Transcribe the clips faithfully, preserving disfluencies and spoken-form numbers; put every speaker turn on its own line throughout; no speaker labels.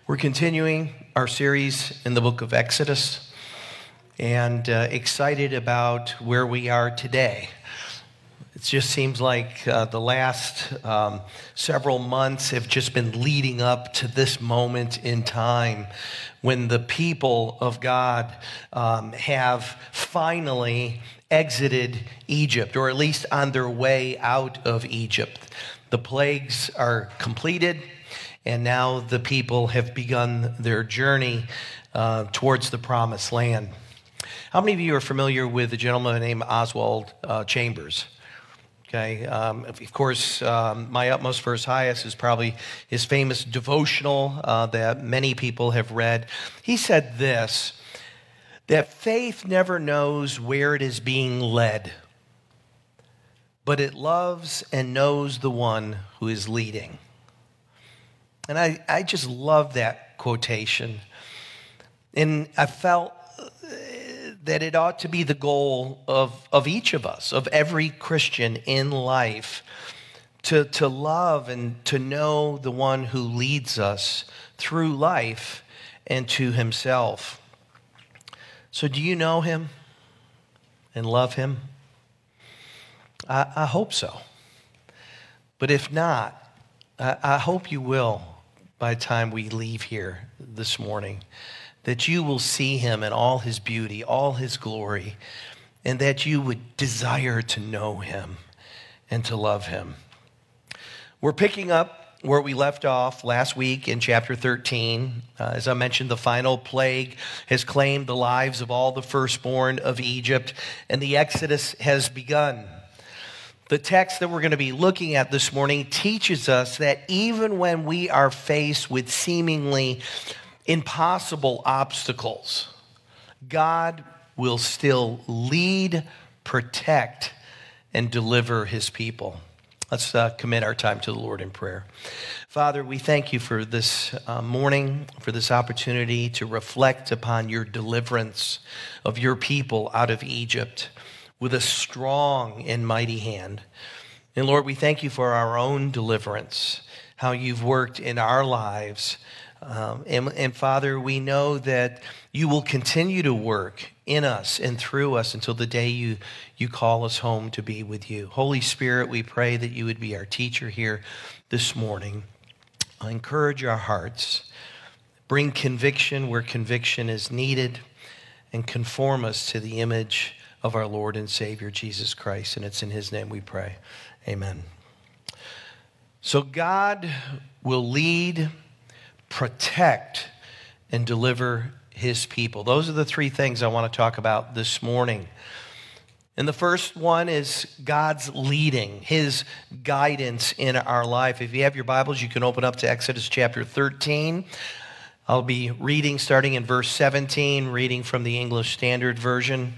We're continuing our series in the book of Exodus and uh, excited about where we are today. It just seems like uh, the last um, several months have just been leading up to this moment in time when the people of God um, have finally exited Egypt, or at least on their way out of Egypt. The plagues are completed, and now the people have begun their journey uh, towards the promised land. How many of you are familiar with a gentleman named Oswald uh, Chambers? Okay, um, of course, um, My Utmost for His Highest is probably his famous devotional uh, that many people have read. He said this, that faith never knows where it is being led, but it loves and knows the one who is leading. And I, I just love that quotation. And I felt that it ought to be the goal of, of each of us, of every Christian in life, to, to love and to know the one who leads us through life and to himself. So do you know him and love him? I, I hope so. But if not, I, I hope you will by the time we leave here this morning, that you will see him in all his beauty, all his glory, and that you would desire to know him and to love him. We're picking up where we left off last week in chapter thirteen. Uh, as I mentioned, the final plague has claimed the lives of all the firstborn of Egypt, and the Exodus has begun. The text that we're going to be looking at this morning teaches us that even when we are faced with seemingly impossible obstacles, God will still lead, protect, and deliver his people. Let's uh, commit our time to the Lord in prayer. Father, we thank you for this uh, morning, for this opportunity to reflect upon your deliverance of your people out of Egypt with a strong and mighty hand. And Lord, we thank you for our own deliverance, how you've worked in our lives. Um, and, and Father, we know that you will continue to work in us and through us until the day you, you call us home to be with you. Holy Spirit, we pray that you would be our teacher here this morning. Encourage our hearts. Bring conviction where conviction is needed, and conform us to the image of our Lord and Savior, Jesus Christ. And it's in his name we pray. Amen. So God will lead, protect, and deliver his people. Those are the three things I want to talk about this morning. And the first one is God's leading, his guidance in our life. If you have your Bibles, you can open up to Exodus chapter thirteen. I'll be reading starting in verse seventeen, reading from the English Standard Version.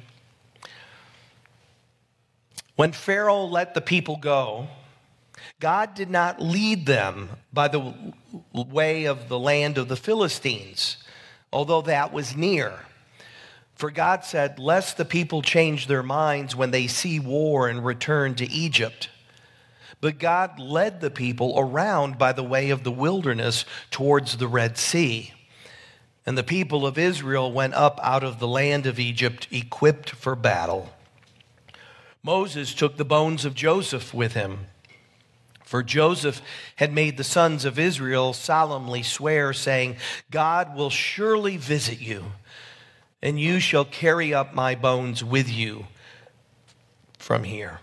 When Pharaoh let the people go, God did not lead them by the way of the land of the Philistines, although that was near. For God said, lest the people change their minds when they see war and return to Egypt. But God led the people around by the way of the wilderness towards the Red Sea. And the people of Israel went up out of the land of Egypt equipped for battle. Moses took the bones of Joseph with him, for Joseph had made the sons of Israel solemnly swear, saying, God will surely visit you, and you shall carry up my bones with you from here.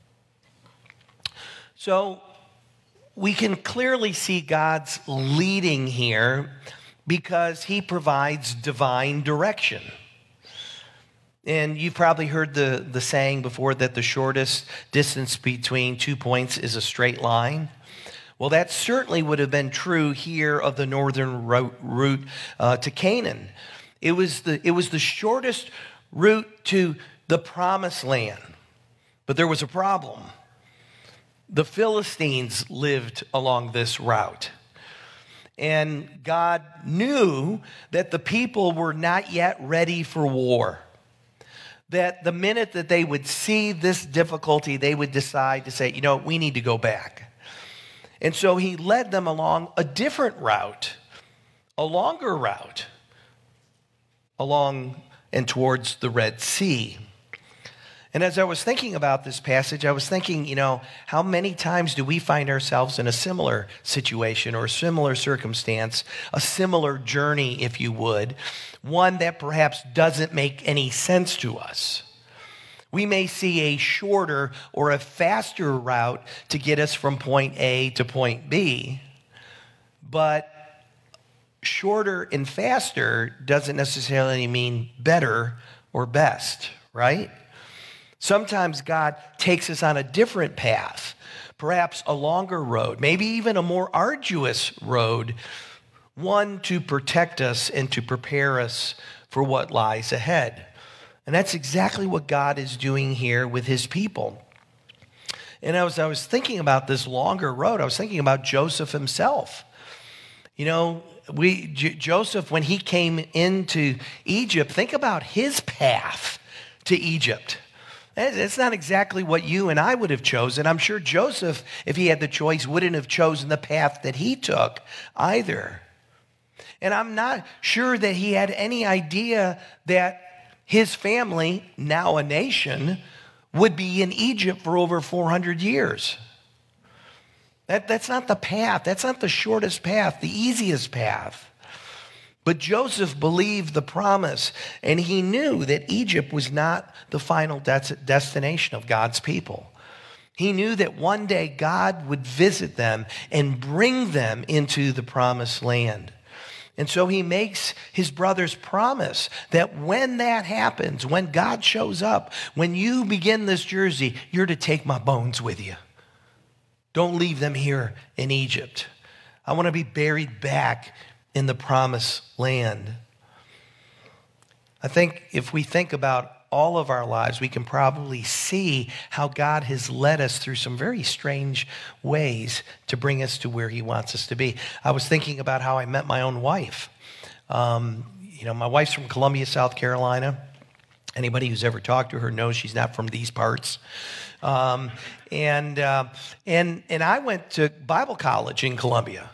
So we can clearly see God's leading here because he provides divine direction. And you've probably heard the, the saying before that the shortest distance between two points is a straight line. Well, that certainly would have been true here of the northern route uh, to Canaan. It was the, it was the shortest route to the promised land. But there was a problem. The Philistines lived along this route. And God knew that the people were not yet ready for war. That the minute that they would see this difficulty, they would decide to say, you know, we need to go back. And so he led them along a different route, a longer route along and towards the Red Sea. And as I was thinking about this passage, I was thinking, you know, how many times do we find ourselves in a similar situation or a similar circumstance, a similar journey, if you would, one that perhaps doesn't make any sense to us? We may see a shorter or a faster route to get us from point A to point B, but shorter and faster doesn't necessarily mean better or best, right? Sometimes God takes us on a different path, perhaps a longer road, maybe even a more arduous road, one to protect us and to prepare us for what lies ahead. And that's exactly what God is doing here with his people. And as I was thinking about this longer road, I was thinking about Joseph himself. You know, we J- Joseph, when he came into Egypt, think about his path to Egypt. It's not exactly what you and I would have chosen. I'm sure Joseph, if he had the choice, wouldn't have chosen the path that he took either. And I'm not sure that he had any idea that his family, now a nation, would be in Egypt for over four hundred years. That, that's not the path. That's not the shortest path, the easiest path. But Joseph believed the promise, and he knew that Egypt was not the final de- destination of God's people. He knew that one day God would visit them and bring them into the promised land. And so he makes his brothers promise that when that happens, when God shows up, when you begin this journey, you're to take my bones with you. Don't leave them here in Egypt. I want to be buried back in the promised land. I think if we think about all of our lives, we can probably see how God has led us through some very strange ways to bring us to where he wants us to be. I was thinking about how I met my own wife. Um, you know, my wife's from Columbia, South Carolina. Anybody who's ever talked to her knows she's not from these parts. Um, and, uh, and, and I went to Bible college in Columbia.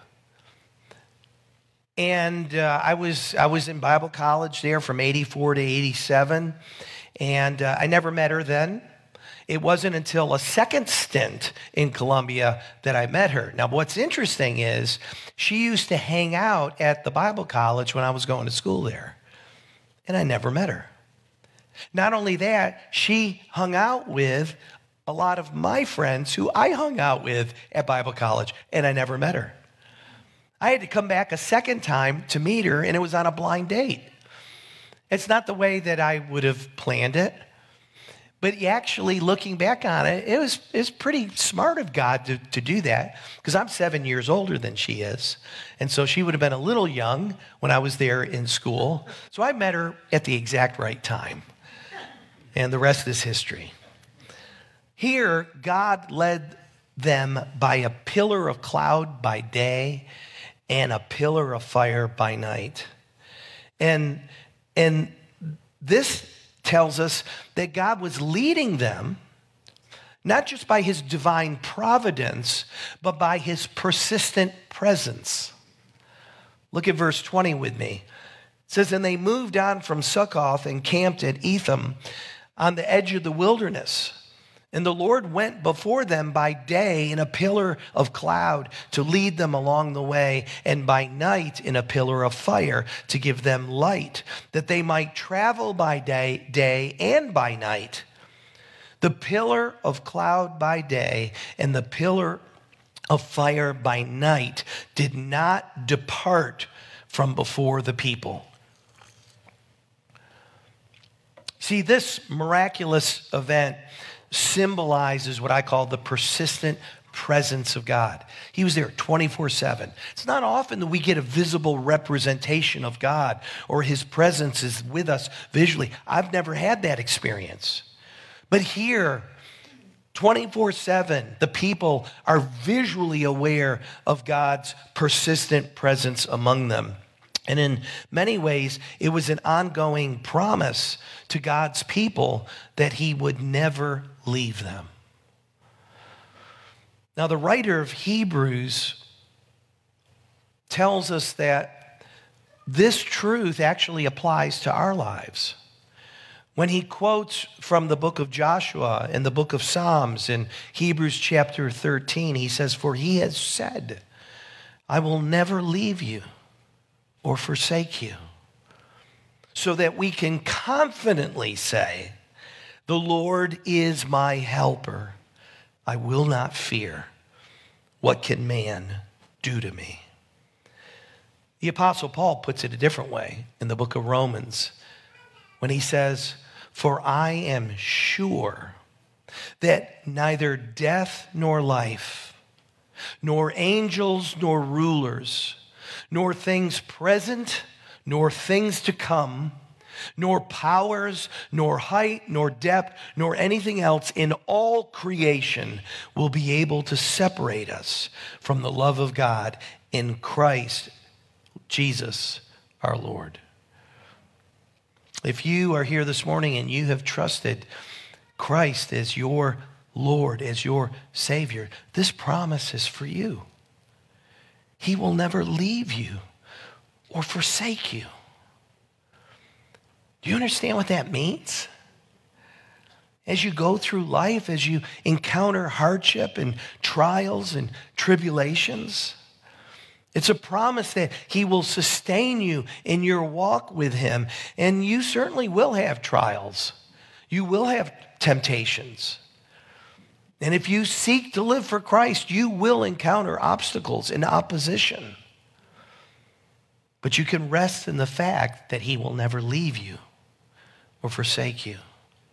And uh, I was I was in Bible college there from eighty-four to eighty-seven, and uh, I never met her then. It wasn't until a second stint in Columbia that I met her. Now, what's interesting is she used to hang out at the Bible college when I was going to school there, and I never met her. Not only that, she hung out with a lot of my friends who I hung out with at Bible college, and I never met her. I had to come back a second time to meet her, and it was on a blind date. It's not the way that I would have planned it, but actually looking back on it, it was, it was pretty smart of God to, to do that, because I'm seven years older than she is, and so she would have been a little young when I was there in school. So I met her at the exact right time, and the rest is history. Here, God led them by a pillar of cloud by day and a pillar of fire by night. And, and this tells us that God was leading them, not just by his divine providence, but by his persistent presence. Look at verse twenty with me. It says, and they moved on from Succoth and camped at Etham on the edge of the wilderness. And the Lord went before them by day in a pillar of cloud to lead them along the way, and by night in a pillar of fire to give them light, that they might travel by day, day and by night. The pillar of cloud by day and the pillar of fire by night did not depart from before the people. See, this miraculous event symbolizes what I call the persistent presence of God. He was there twenty-four seven. It's not often that we get a visible representation of God or his presence is with us visually. I've never had that experience. But here, twenty-four seven, the people are visually aware of God's persistent presence among them. And in many ways, it was an ongoing promise to God's people that he would never leave them. Now, the writer of Hebrews tells us that this truth actually applies to our lives. When he quotes from the book of Joshua and the book of Psalms in Hebrews chapter thirteen, he says, "For he has said, I will never leave you or forsake you," so that we can confidently say, "The Lord is my helper. I will not fear. What can man do to me?" The Apostle Paul puts it a different way in the book of Romans when he says, "For I am sure that neither death nor life, nor angels nor rulers, nor things present, nor things to come, nor powers, nor height, nor depth, nor anything else in all creation will be able to separate us from the love of God in Christ Jesus our Lord." If you are here this morning and you have trusted Christ as your Lord, as your Savior, this promise is for you. He will never leave you or forsake you. Do you understand what that means? As you go through life, as you encounter hardship and trials and tribulations, it's a promise that he will sustain you in your walk with him. And you certainly will have trials. You will have temptations. And if you seek to live for Christ, you will encounter obstacles and opposition. But you can rest in the fact that he will never leave you or forsake you.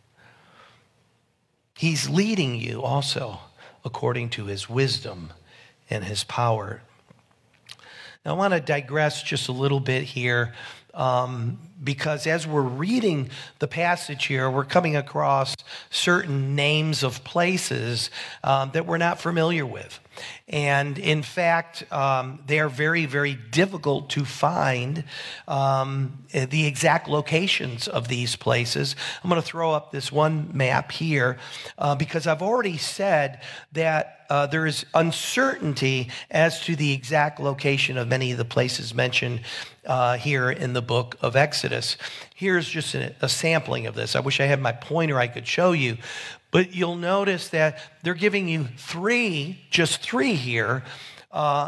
He's leading you also according to his wisdom and his power. Now, I want to digress just a little bit here um, because as we're reading the passage here, we're coming across certain names of places um, that we're not familiar with. And in fact, um, they are very, very difficult to find um, the exact locations of these places. I'm going to throw up this one map here uh, because I've already said that uh, there is uncertainty as to the exact location of many of the places mentioned uh, here in the book of Exodus. Here's just a, a sampling of this. I wish I had my pointer I could show you. But you'll notice that they're giving you three, just three here, uh,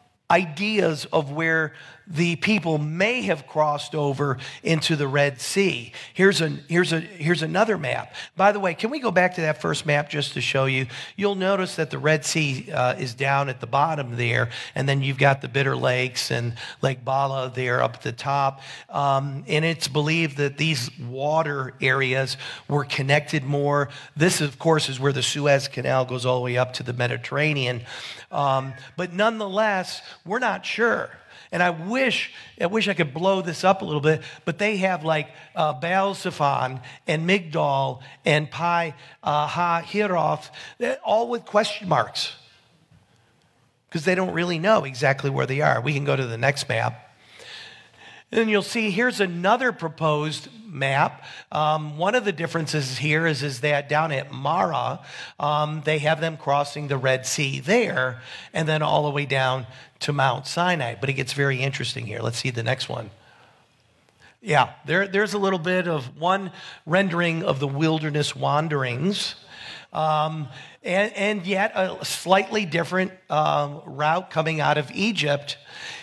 ideas of where the people may have crossed over into the Red Sea. Here's a here's a here's another map. By the way, can we go back to that first map just to show you? You'll notice that the Red Sea uh, is down at the bottom there, and then you've got the Bitter Lakes and Lake Bala there up at the top. Um, and it's believed that these water areas were connected more. This, of course, is where the Suez Canal goes all the way up to the Mediterranean. Um, but nonetheless, we're not sure. And I wish, I wish I could blow this up a little bit, but they have like uh, Baal Zephon and Migdal and Pi uh, Ha Hiroth, all with question marks, because they don't really know exactly where they are. We can go to the next map. And you'll see here's another proposed map. Um, one of the differences here is, is that down at Mara, um, they have them crossing the Red Sea there and then all the way down to Mount Sinai. But it gets very interesting here. Let's see the next one. Yeah, there, there's a little bit of one rendering of the wilderness wanderings. Um, and, and yet a slightly different um, route coming out of Egypt.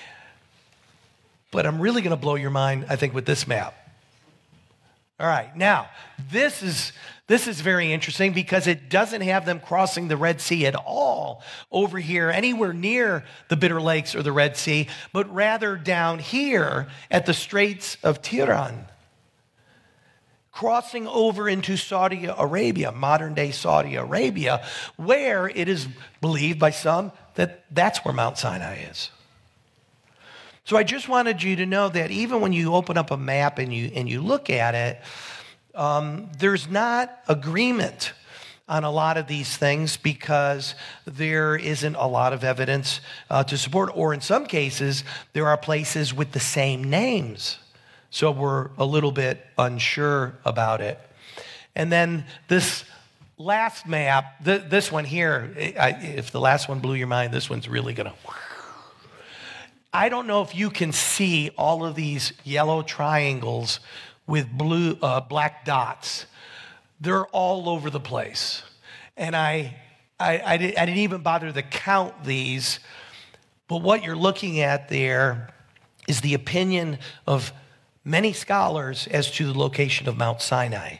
But I'm really going to blow your mind, I think, with this map. All right, now, this is this is very interesting because it doesn't have them crossing the Red Sea at all over here, anywhere near the Bitter Lakes or the Red Sea, but rather down here at the Straits of Tiran, crossing over into Saudi Arabia, modern-day Saudi Arabia, where it is believed by some that that's where Mount Sinai is. So I just wanted you to know that even when you open up a map and you and you look at it, um, there's not agreement on a lot of these things because there isn't a lot of evidence uh, to support, or in some cases, there are places with the same names. So we're a little bit unsure about it. And then this last map, th- this one here, I, if the last one blew your mind, this one's really going to... I don't know if you can see all of these yellow triangles with blue, uh, black dots. They're all over the place. And I, I, I, did, I didn't even bother to count these. But what you're looking at there is the opinion of many scholars as to the location of Mount Sinai.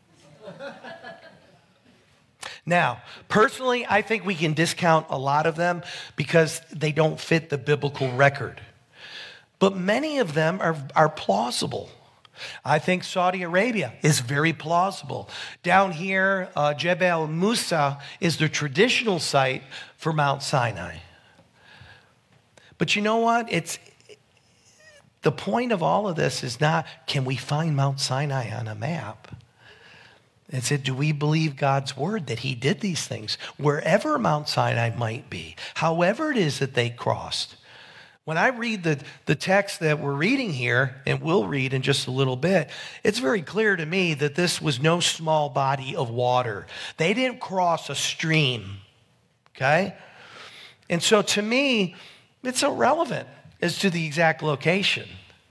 Now, personally, I think we can discount a lot of them because they don't fit the biblical record. But many of them are, are plausible. I think Saudi Arabia is very plausible. Down here, uh, Jebel Musa is the traditional site for Mount Sinai. But you know what? It's the point of all of this is not, can we find Mount Sinai on a map? It's it, do we believe God's word that he did these things? Wherever Mount Sinai might be, however it is that they crossed. When I read the, the text that we're reading here, and we'll read in just a little bit, it's very clear to me that this was no small body of water. They didn't cross a stream, okay? And so to me, it's irrelevant as to the exact location.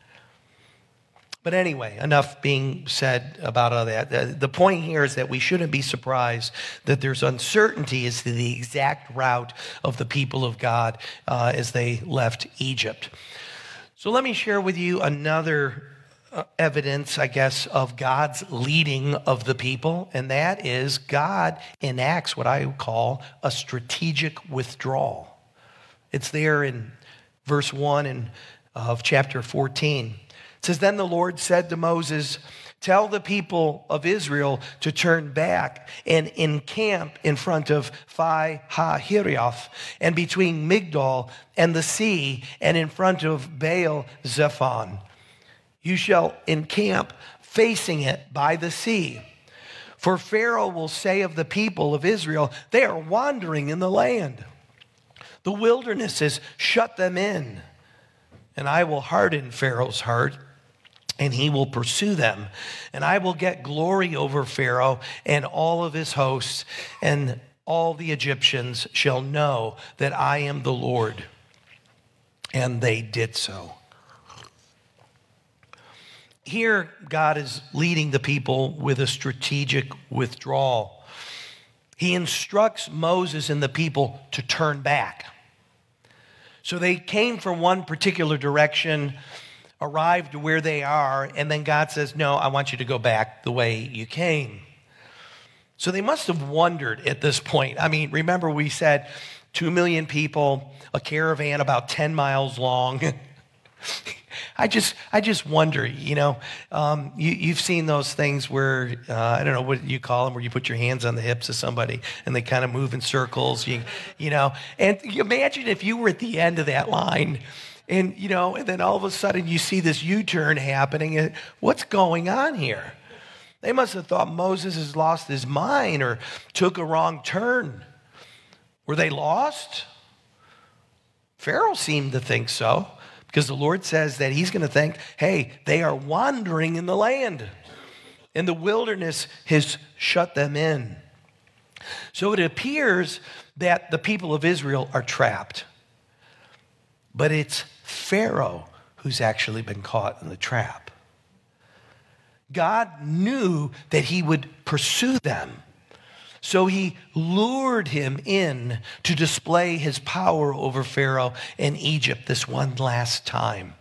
But anyway, enough being said about all that. The point here is that we shouldn't be surprised that there's uncertainty as to the exact route of the people of God uh, as they left Egypt. So let me share with you another uh, evidence, I guess, of God's leading of the people, and that is God enacts what I call a strategic withdrawal. It's there in verse one in, of chapter fourteen. It says, then the Lord said to Moses, tell the people of Israel to turn back and encamp in front of Pi-hahiroth and between Migdol and the sea and in front of Baal-zephon. You shall encamp facing it by the sea. For Pharaoh will say of the people of Israel, they are wandering in the land. The wilderness has shut them in, and I will harden Pharaoh's heart, and he will pursue them. And I will get glory over Pharaoh and all of his hosts, and all the Egyptians shall know that I am the Lord. And they did so. Here, God is leading the people with a strategic withdrawal. He instructs Moses and the people to turn back. So they came from one particular direction, arrived where they are, and then God says, no, I want you to go back the way you came. So they must have wondered at this point. I mean, remember we said two million people, a caravan about ten miles long. I just I just wonder, you know, um, you, you've seen those things where, uh, I don't know what you call them, where you put your hands on the hips of somebody and they kind of move in circles, you, you know. And you imagine if you were at the end of that line and, you know, and then all of a sudden you see this U-turn happening. And what's going on here? They must have thought Moses has lost his mind or took a wrong turn. Were they lost? Pharaoh seemed to think so. Because the Lord says that he's going to think, hey, they are wandering in the land. And the wilderness has shut them in. So it appears that the people of Israel are trapped. But it's Pharaoh who's actually been caught in the trap. God knew that he would pursue them. So he lured him in to display his power over Pharaoh and Egypt this one last time.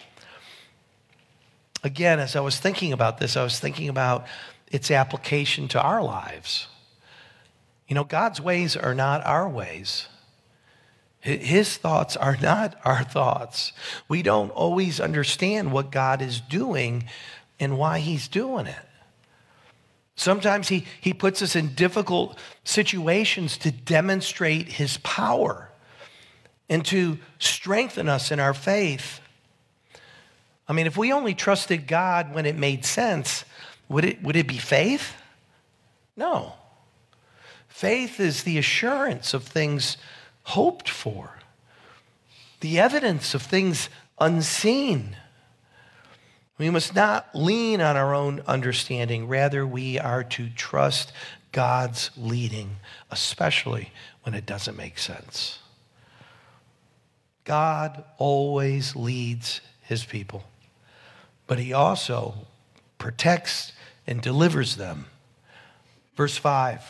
Again, as I was thinking about this, I was thinking about its application to our lives. You know, God's ways are not our ways. His thoughts are not our thoughts. We don't always understand what God is doing and why he's doing it. Sometimes he, he puts us in difficult situations to demonstrate his power and to strengthen us in our faith. I mean, if we only trusted God when it made sense, would it, would it be faith? No. Faith is the assurance of things hoped for, the evidence of things unseen. We must not lean on our own understanding. Rather, we are to trust God's leading, especially when it doesn't make sense. God always leads his people, but he also protects and delivers them. Verse five.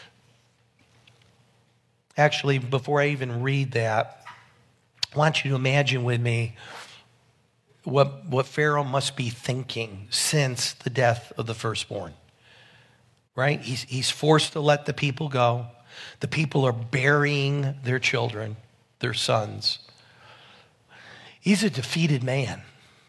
Actually, before I even read that, I want you to imagine with me what, what Pharaoh must be thinking since the death of the firstborn. Right? He's, he's forced to let the people go. The people are burying their children, their sons. He's a defeated man.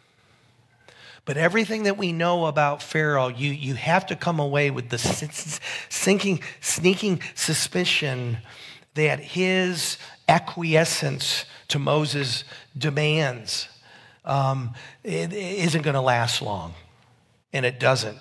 But everything that we know about Pharaoh, you, you have to come away with the sinking, sneaking suspicion that his acquiescence to Moses' demands um, it, it isn't going to last long. And it doesn't.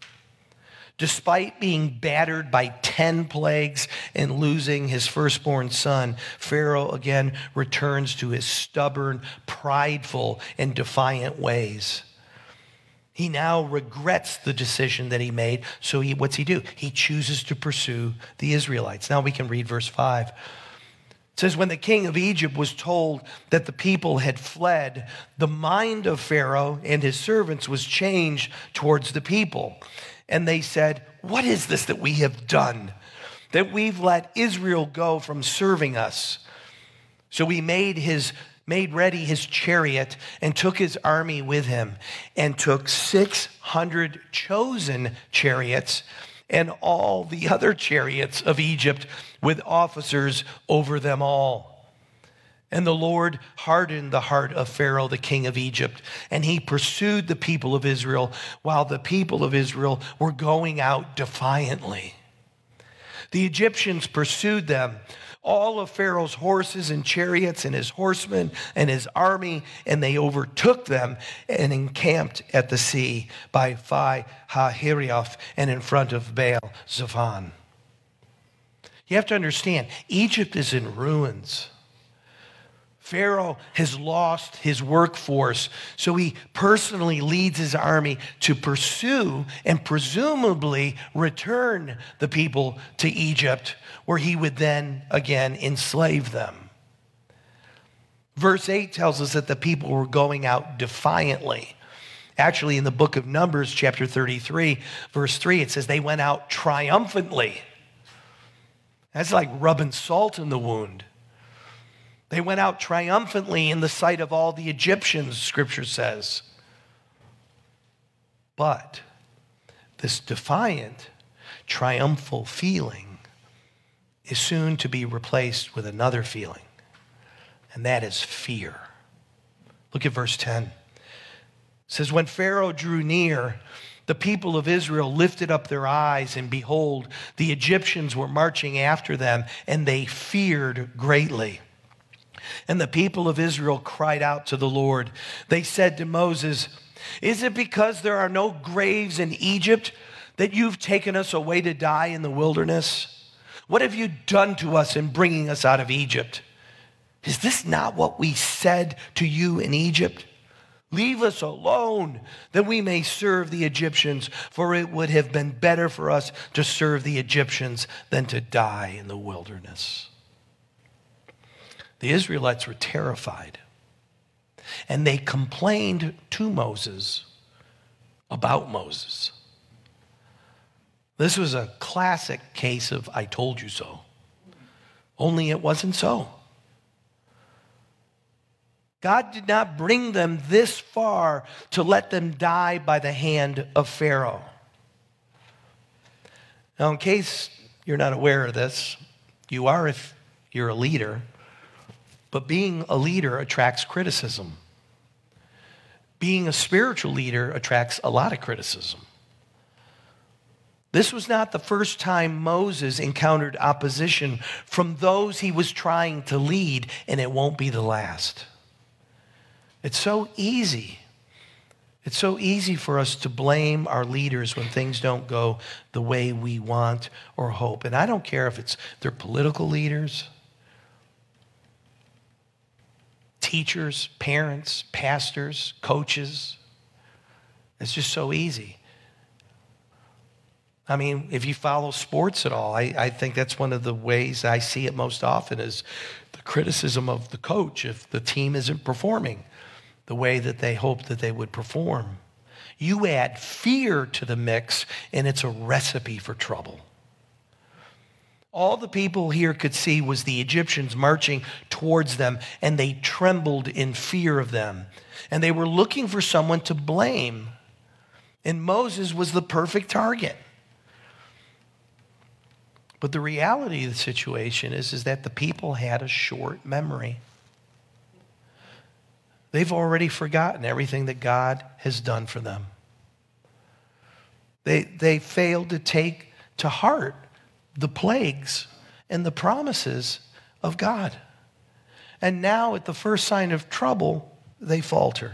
Despite being battered by ten plagues and losing his firstborn son, Pharaoh again returns to his stubborn, prideful, and defiant ways. He now regrets the decision that he made, so he, what's he do? He chooses to pursue the Israelites. Now we can read verse five. It says, when the king of Egypt was told that the people had fled, the mind of Pharaoh and his servants was changed towards the people. And they said, what is this that we have done, that we've let Israel go from serving us? So he made his made ready his chariot and took his army with him and took six hundred chosen chariots and all the other chariots of Egypt with officers over them all. And the Lord hardened the heart of Pharaoh, the king of Egypt, and he pursued the people of Israel while the people of Israel were going out defiantly. The Egyptians pursued them, all of Pharaoh's horses and chariots and his horsemen and his army, and they overtook them and encamped at the sea by Pi-hahiroth and in front of Baal Zephon. You have to understand, Egypt is in ruins. Pharaoh has lost his workforce, so he personally leads his army to pursue and presumably return the people to Egypt, where he would then again enslave them. Verse eight tells us that the people were going out defiantly. Actually, in the book of Numbers, chapter thirty-three, verse three, it says they went out triumphantly. That's like rubbing salt in the wound. They went out triumphantly in the sight of all the Egyptians, Scripture says. But this defiant, triumphal feeling is soon to be replaced with another feeling, and that is fear. Look at verse ten. It says, when Pharaoh drew near, the people of Israel lifted up their eyes, and behold, the Egyptians were marching after them, and they feared greatly. And the people of Israel cried out to the Lord. They said to Moses, is it because there are no graves in Egypt that you've taken us away to die in the wilderness? What have you done to us in bringing us out of Egypt? Is this not what we said to you in Egypt? Leave us alone that we may serve the Egyptians, for it would have been better for us to serve the Egyptians than to die in the wilderness. The Israelites were terrified, and they complained to Moses about Moses. This was a classic case of I told you so, only it wasn't so. God did not bring them this far to let them die by the hand of Pharaoh. Now, in case you're not aware of this, you are if you're a leader. But being a leader attracts criticism. Being a spiritual leader attracts a lot of criticism. This was not the first time Moses encountered opposition from those he was trying to lead, and it won't be the last. It's so easy. It's so easy for us to blame our leaders when things don't go the way we want or hope. And I don't care if it's they're political leaders, teachers, parents, pastors, coaches. It's just so easy. I mean, if you follow sports at all, I, I think that's one of the ways I see it most often is the criticism of the coach if the team isn't performing the way that they hoped that they would perform. You add fear to the mix, and it's a recipe for trouble. All the people here could see was the Egyptians marching towards them, and they trembled in fear of them. And they were looking for someone to blame. And Moses was the perfect target. But the reality of the situation is, is that the people had a short memory. They've already forgotten everything that God has done for them. They, they failed to take to heart the plagues and the promises of God. And now at the first sign of trouble, they falter.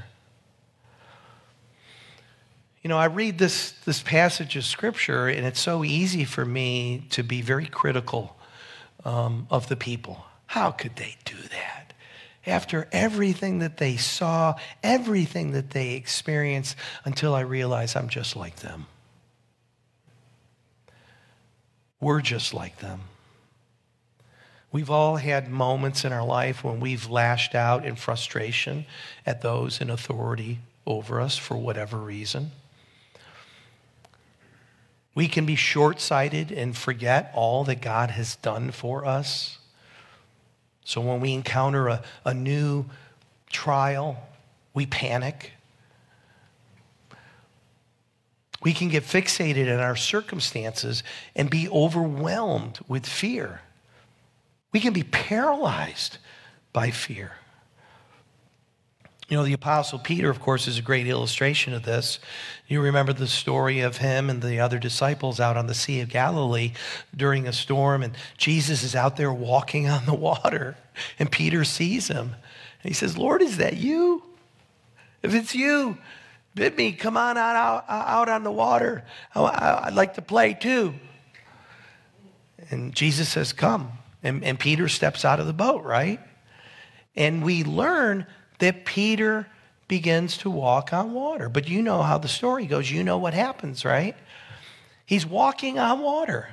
You know, I read this, this passage of Scripture, and it's so easy for me to be very critical um, of the people. How could they do that? After everything that they saw, everything that they experienced, until I realize I'm just like them. We're just like them. We've all had moments in our life when we've lashed out in frustration at those in authority over us for whatever reason. We can be short-sighted and forget all that God has done for us. So when we encounter a, a new trial, we panic. We can get fixated in our circumstances and be overwhelmed with fear. We can be paralyzed by fear. You know, the Apostle Peter, of course, is a great illustration of this. You remember the story of him and the other disciples out on the Sea of Galilee during a storm, and Jesus is out there walking on the water, and Peter sees him. And he says, Lord, is that you? If it's you, bid me, come on out, out, out on the water. I, I'd like to play too. And Jesus says, come. And, and Peter steps out of the boat, right? And we learn that Peter begins to walk on water. But you know how the story goes. You know what happens, right? He's walking on water.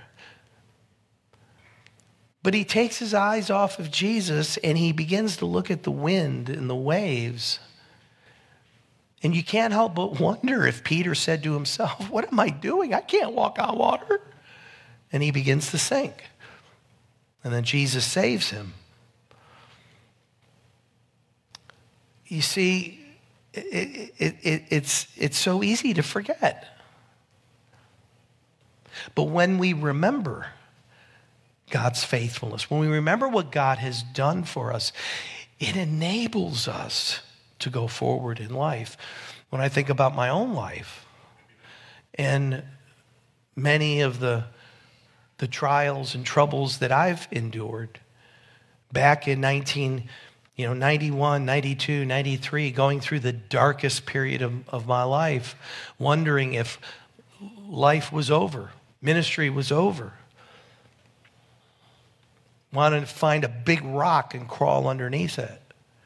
But he takes his eyes off of Jesus and he begins to look at the wind and the waves. And you can't help but wonder if Peter said to himself, what am I doing? I can't walk on water. And he begins to sink. And then Jesus saves him. You see, it, it, it, it's, it's so easy to forget. But when we remember God's faithfulness, when we remember what God has done for us, it enables us to go forward in life. When I think about my own life and many of the, the trials and troubles that I've endured back in nineteen You know, ninety-one, ninety-two, ninety-three, going through the darkest period of, of my life, wondering if life was over, ministry was over. Wanted to find a big rock and crawl underneath it.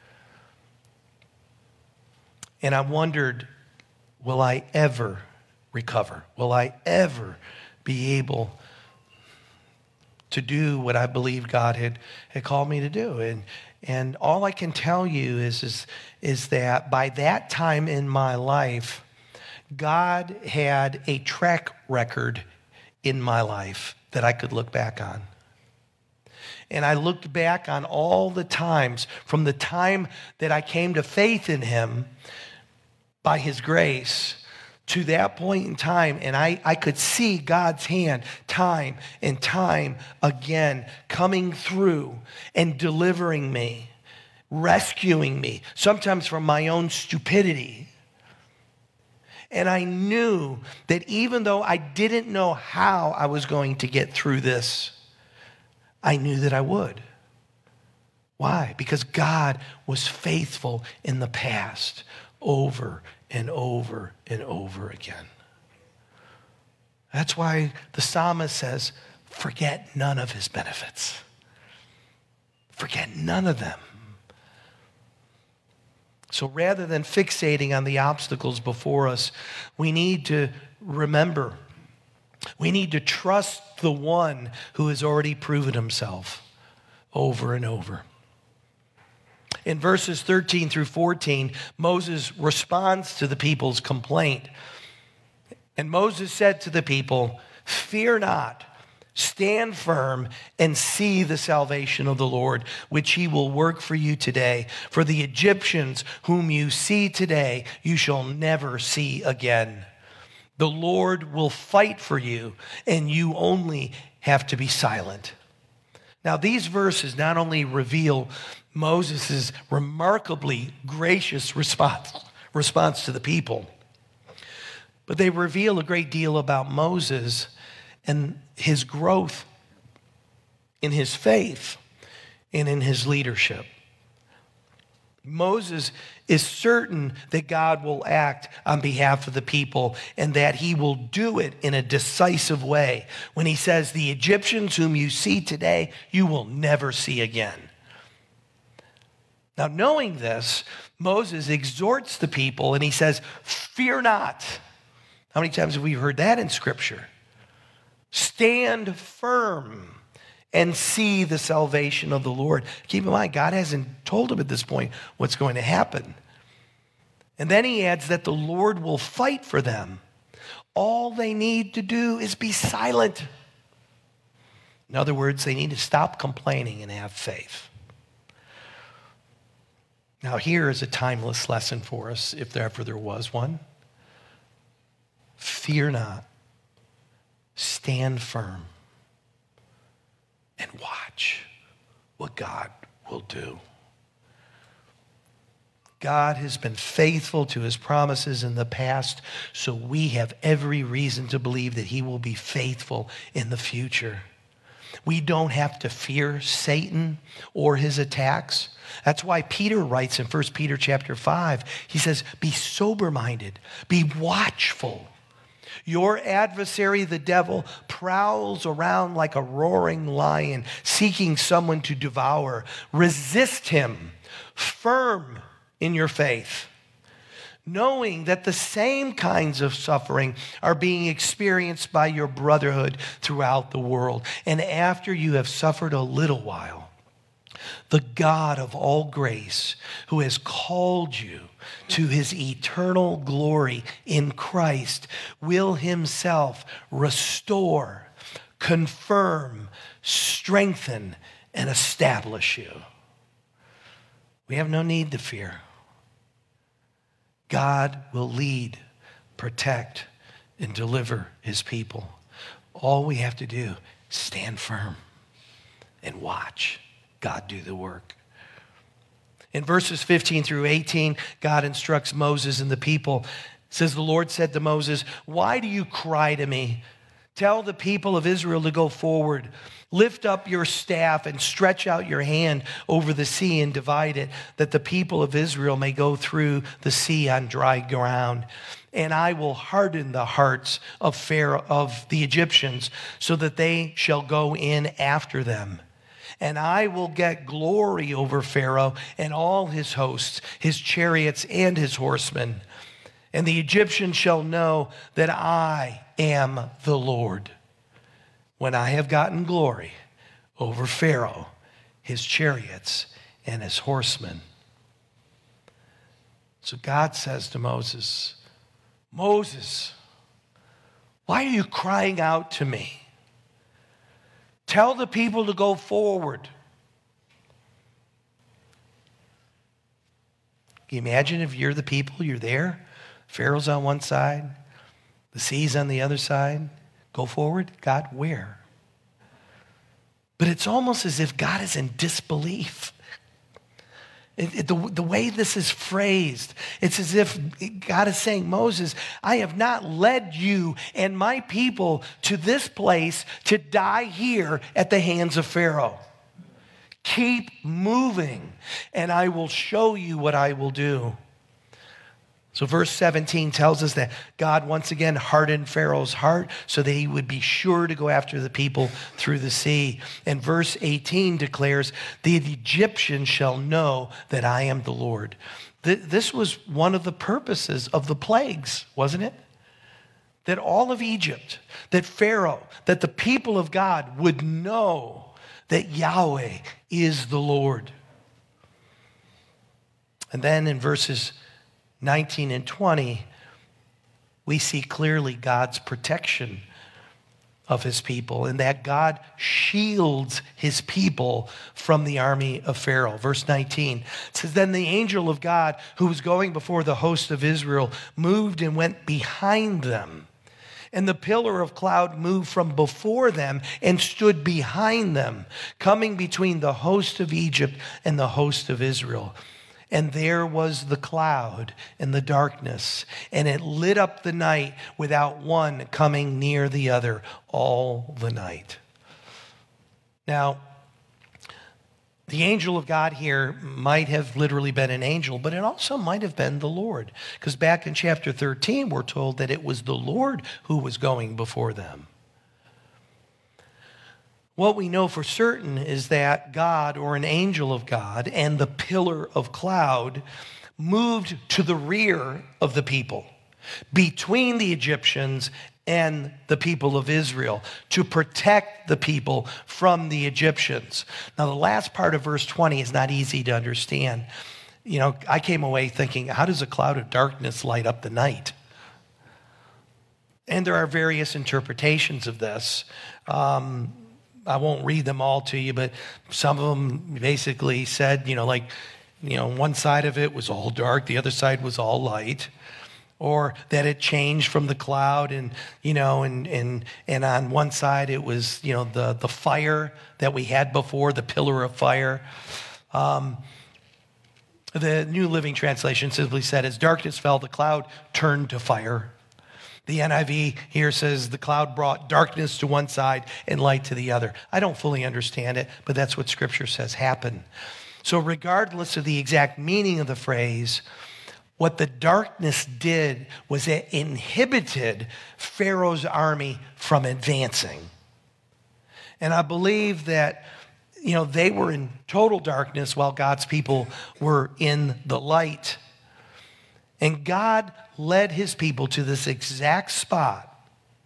And I wondered, will I ever recover? Will I ever be able to do what I believed God had, had called me to do? And And all I can tell you is, is, is that by that time in my life, God had a track record in my life that I could look back on. And I looked back on all the times from the time that I came to faith in him by his grace to that point in time, and I, I could see God's hand time and time again coming through and delivering me, rescuing me, sometimes from my own stupidity. And I knew that even though I didn't know how I was going to get through this, I knew that I would. Why? Because God was faithful in the past over and over and over again. That's why the psalmist says, forget none of his benefits. Forget none of them. So rather than fixating on the obstacles before us, we need to remember We need to trust the one who has already proven himself over and over. In verses thirteen through fourteen, Moses responds to the people's complaint. And Moses said to the people, "Fear not, stand firm and see the salvation of the Lord, which he will work for you today. For the Egyptians whom you see today, you shall never see again. The Lord will fight for you, and you only have to be silent." Now, these verses not only reveal Moses' remarkably gracious response, response to the people, but they reveal a great deal about Moses and his growth in his faith and in his leadership. Moses is certain that God will act on behalf of the people and that he will do it in a decisive way when he says, "The Egyptians whom you see today, you will never see again." Now, knowing this, Moses exhorts the people and he says, "Fear not." How many times have we heard that in Scripture? Stand firm and see the salvation of the Lord. Keep in mind, God hasn't told him at this point what's going to happen. And then he adds that the Lord will fight for them. All they need to do is be silent. In other words, they need to stop complaining and have faith. Now, here is a timeless lesson for us, if there ever there was one. Fear not. Stand firm and watch what God will do. God has been faithful to his promises in the past, so we have every reason to believe that he will be faithful in the future. We don't have to fear Satan or his attacks. That's why Peter writes in First Peter chapter five, he says, "Be sober-minded, be watchful. Your adversary, the devil, prowls around like a roaring lion, seeking someone to devour. Resist him, firm in your faith, knowing that the same kinds of suffering are being experienced by your brotherhood throughout the world. And after you have suffered a little while, the God of all grace, who has called you to his eternal glory in Christ, will himself restore, confirm, strengthen, and establish you." We have no need to fear. God will lead, protect, and deliver his people. All we have to do is stand firm and watch God do the work. In verses fifteen through eighteen, God instructs Moses and the people. It says, "The Lord said to Moses, 'Why do you cry to me? Tell the people of Israel to go forward. Lift up your staff and stretch out your hand over the sea and divide it, that the people of Israel may go through the sea on dry ground. And I will harden the hearts of Pharaoh, of the Egyptians, so that they shall go in after them. And I will get glory over Pharaoh and all his hosts, his chariots and his horsemen. And the Egyptians shall know that I am the Lord, when I have gotten glory over Pharaoh, his chariots, and his horsemen.'" So God says to Moses, "Moses, why are you crying out to me? Tell the people to go forward." Can you imagine if you're the people, you're there, Pharaoh's on one side, the sea's on the other side. Go forward? God, where? But it's almost as if God is in disbelief. It, it, the, the way this is phrased, it's as if God is saying, "Moses, I have not led you and my people to this place to die here at the hands of Pharaoh. Keep moving, and I will show you what I will do." So verse seventeen tells us that God once again hardened Pharaoh's heart so that he would be sure to go after the people through the sea. And verse eighteen declares, "The Egyptians shall know that I am the Lord." This was one of the purposes of the plagues, wasn't it? that all of Egypt, that Pharaoh, that the people of God would know that Yahweh is the Lord. And then in verses nineteen and twenty, we see clearly God's protection of his people, and that God shields his people from the army of Pharaoh. Verse nineteen says, then the angel of God who was going before the host of Israel moved and went behind them. And the pillar of cloud moved from before them and stood behind them, coming between the host of Egypt and the host of Israel. And there was the cloud and the darkness, and it lit up the night without one coming near the other all the night. Now, the angel of God here might have literally been an angel, but it also might have been the Lord. Because back in chapter thirteen, we're told that it was the Lord who was going before them. What we know for certain is that God, or an angel of God, and the pillar of cloud moved to the rear of the people, between the Egyptians and the people of Israel, to protect the people from the Egyptians. Now, the last part of verse twenty is not easy to understand. You know, I came away thinking, how does a cloud of darkness light up the night? And there are various interpretations of this. Um, I won't read them all to you, but some of them basically said, you know, like, you know, one side of it was all dark, the other side was all light. Or that it changed from the cloud, and, you know, and and and on one side it was, you know, the, the fire that we had before, the pillar of fire. Um, the New Living Translation simply said, as darkness fell, the cloud turned to fire. The N I V here says the cloud brought darkness to one side and light to the other. I don't fully understand it, but that's what Scripture says happened. So regardless of the exact meaning of the phrase, what the darkness did was it inhibited Pharaoh's army from advancing. And I believe that, you know, they were in total darkness while God's people were in the light. And God led his people to this exact spot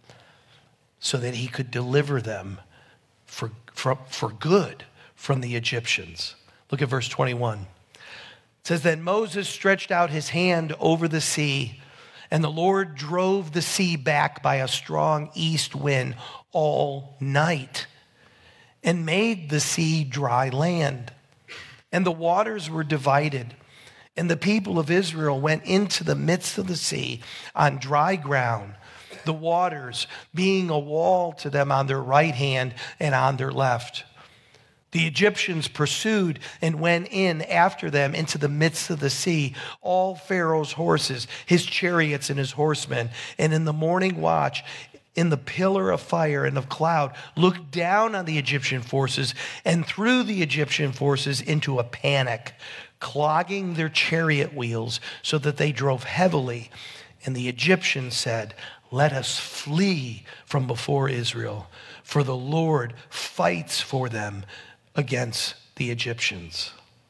so that he could deliver them for, for, for good from the Egyptians. Look at verse twenty-one. It says, then Moses stretched out his hand over the sea, and the Lord drove the sea back by a strong east wind all night and made the sea dry land. And the waters were divided. And the people of Israel went into the midst of the sea on dry ground, the waters being a wall to them on their right hand and on their left. The Egyptians pursued and went in after them into the midst of the sea, all Pharaoh's horses, his chariots, and his horsemen. And in the morning watch, in the pillar of fire and of cloud, looked down on the Egyptian forces and threw the Egyptian forces into a panic, clogging their chariot wheels so that they drove heavily. And the Egyptians said, let us flee from before Israel, for the Lord fights for them against the Egyptians.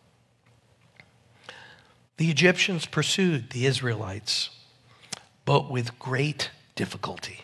The Egyptians pursued the Israelites, but with great difficulty.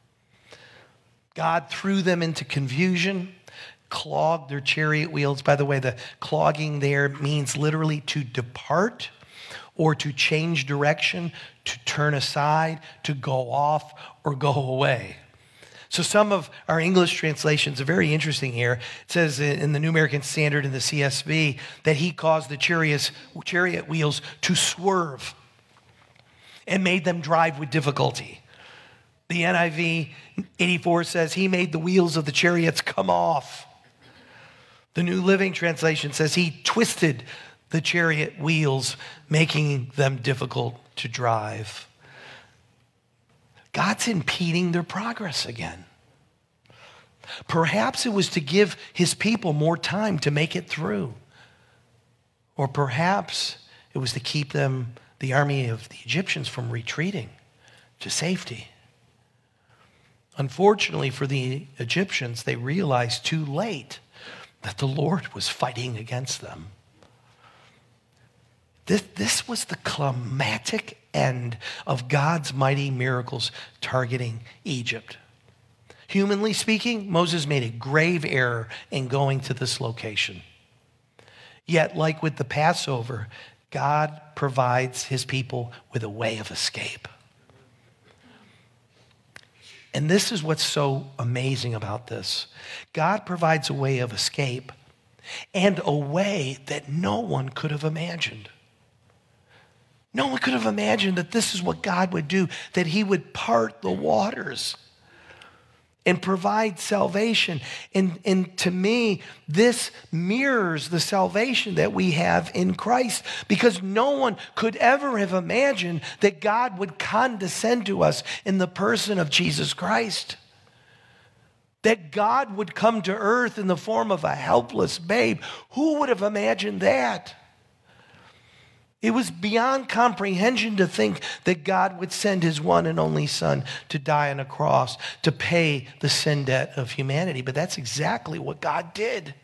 God threw them into confusion, clogged their chariot wheels. By the way, the clogging there means literally to depart or to change direction, to turn aside, to go off or go away. So some of our English translations are very interesting here. It says in the New American Standard and the C S B that he caused the chariots, chariot wheels to swerve and made them drive with difficulty. The N I V eighty-four says he made the wheels of the chariots come off. The New Living Translation says he twisted the chariot wheels, making them difficult to drive. God's impeding their progress again. Perhaps it was to give his people more time to make it through. Or perhaps it was to keep them, the army of the Egyptians, from retreating to safety. Unfortunately for the Egyptians, they realized too late that the Lord was fighting against them. This, this was the climactic end of God's mighty miracles targeting Egypt. Humanly speaking, Moses made a grave error in going to this location. Yet, like with the Passover, God provides his people with a way of escape. And this is what's so amazing about this. God provides a way of escape and a way that no one could have imagined. No one could have imagined that this is what God would do, that he would part the waters and provide salvation. And, and to me, this mirrors the salvation that we have in Christ, because no one could ever have imagined that God would condescend to us in the person of Jesus Christ. That God would come to earth in the form of a helpless babe. Who would have imagined that? It was beyond comprehension to think that God would send his one and only son to die on a cross to pay the sin debt of humanity. But that's exactly what God did.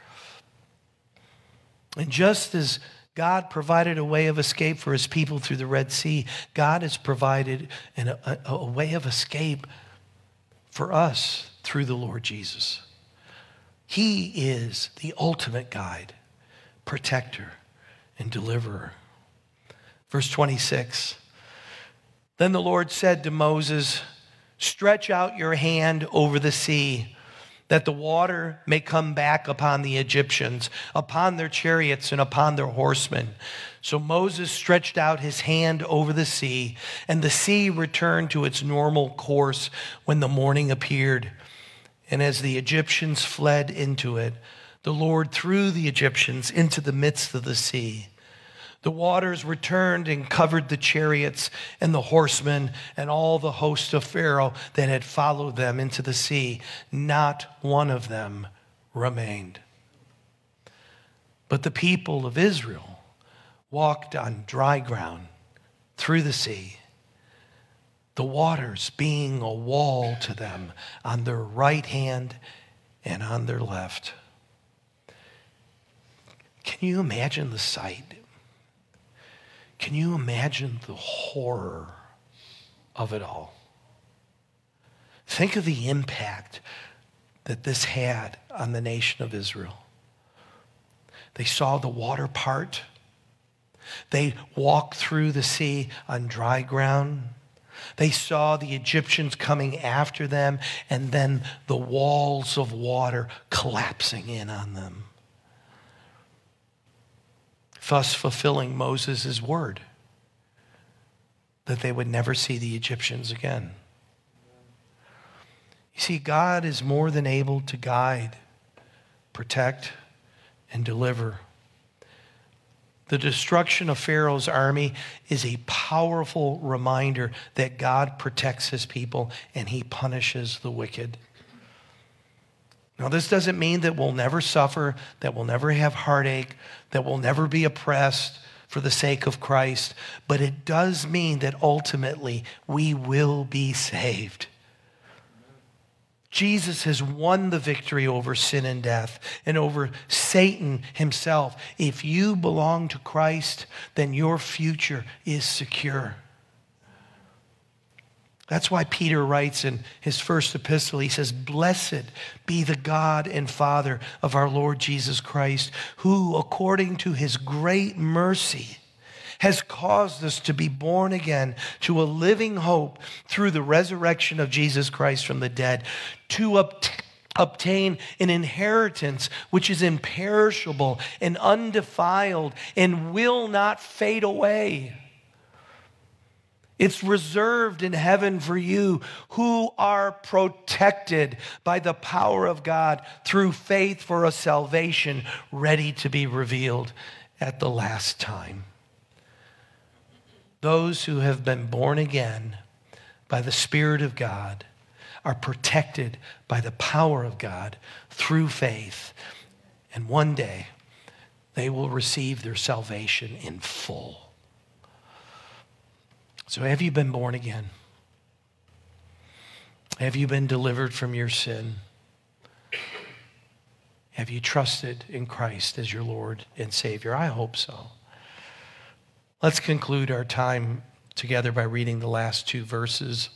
And just as God provided a way of escape for his people through the Red Sea, God has provided an, a, a way of escape for us through the Lord Jesus. He is the ultimate guide, protector, and deliverer. Verse twenty-six, then the Lord said to Moses, stretch out your hand over the sea, that the water may come back upon the Egyptians, upon their chariots and upon their horsemen. So Moses stretched out his hand over the sea, and the sea returned to its normal course when the morning appeared. And as the Egyptians fled into it, the Lord threw the Egyptians into the midst of the sea. The waters returned and covered the chariots and the horsemen and all the host of Pharaoh that had followed them into the sea. Not one of them remained. But the people of Israel walked on dry ground through the sea, the waters being a wall to them on their right hand and on their left. Can you imagine the sight? Can you imagine the horror of it all? Think of the impact that this had on the nation of Israel. They saw the water part. They walked through the sea on dry ground. They saw the Egyptians coming after them, and then the walls of water collapsing in on them, thus fulfilling Moses' word that they would never see the Egyptians again. You see, God is more than able to guide, protect, and deliver. The destruction of Pharaoh's army is a powerful reminder that God protects his people and he punishes the wicked. Now, this doesn't mean that we'll never suffer, that we'll never have heartache, that we'll never be oppressed for the sake of Christ, but it does mean that ultimately we will be saved. Jesus has won the victory over sin and death and over Satan himself. If you belong to Christ, then your future is secure. That's why Peter writes in his first epistle, he says, blessed be the God and Father of our Lord Jesus Christ, who according to his great mercy has caused us to be born again to a living hope through the resurrection of Jesus Christ from the dead, to obtain obtain an inheritance which is imperishable and undefiled and will not fade away. It's reserved in heaven for you who are protected by the power of God through faith for a salvation ready to be revealed at the last time. Those who have been born again by the Spirit of God are protected by the power of God through faith. And one day they will receive their salvation in full. So have you been born again? Have you been delivered from your sin? Have you trusted in Christ as your Lord and Savior? I hope so. Let's conclude our time together by reading the last two verses.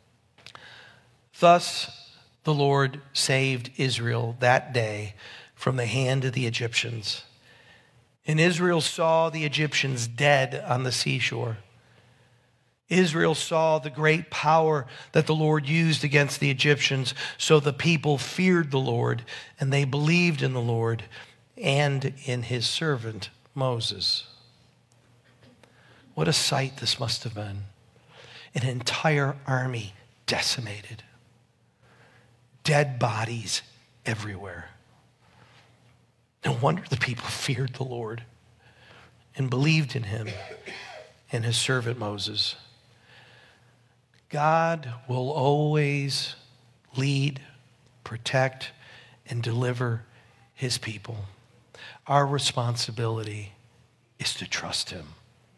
Thus the Lord saved Israel that day from the hand of the Egyptians. And Israel saw the Egyptians dead on the seashore. Israel saw the great power that the Lord used against the Egyptians, so the people feared the Lord, and they believed in the Lord and in his servant Moses. What a sight this must have been. An entire army decimated. Dead bodies everywhere. No wonder the people feared the Lord and believed in him and his servant Moses. God will always lead, protect, and deliver his people. Our responsibility is to trust him.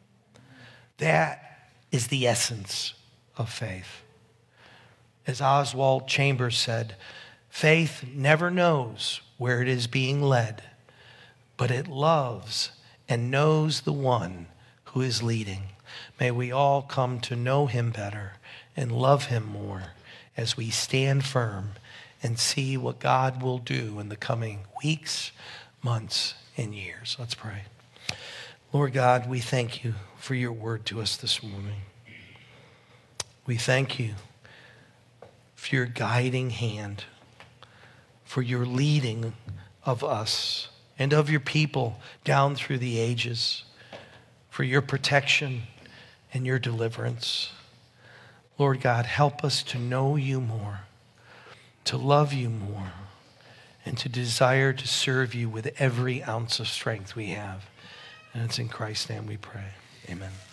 That is the essence of faith. As Oswald Chambers said, faith never knows where it is being led, but it loves and knows the one who is leading. May we all come to know him better and love him more as we stand firm and see what God will do in the coming weeks, months, and years. Let's pray. Lord God, we thank you for your word to us this morning. We thank you for your guiding hand, for your leading of us and of your people down through the ages, for your protection and your deliverance. Lord God, help us to know you more, to love you more, and to desire to serve you with every ounce of strength we have. And it's in Christ's name we pray. Amen.